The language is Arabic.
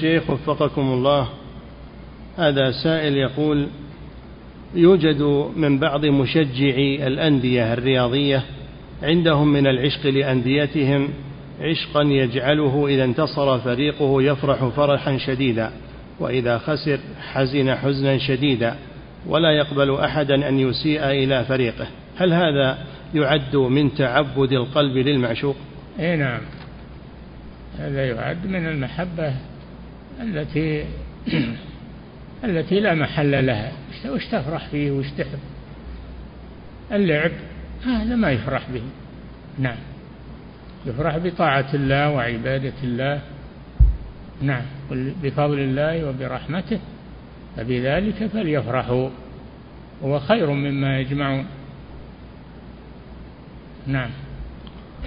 الشيخ وفقكم الله، هذا سائل يقول: يوجد من بعض مشجعي الأندية الرياضية عندهم من العشق لأنديتهم عشقا يجعله إذا انتصر فريقه يفرح فرحا شديدا، وإذا خسر حزن حزنا شديدا، ولا يقبل أحدا أن يسيء إلى فريقه. هل هذا يعد من تعبد القلب للمعشوق؟ إيه نعم، هذا يعد من المحبة التي لا محل لها. وش تفرح فيه وش تحب؟ اللعب هذا ما يفرح به. نعم، يفرح بطاعة الله وعبادة الله. نعم، بفضل الله وبرحمته فبذلك فليفرحوا، هو خير مما يجمعون. نعم.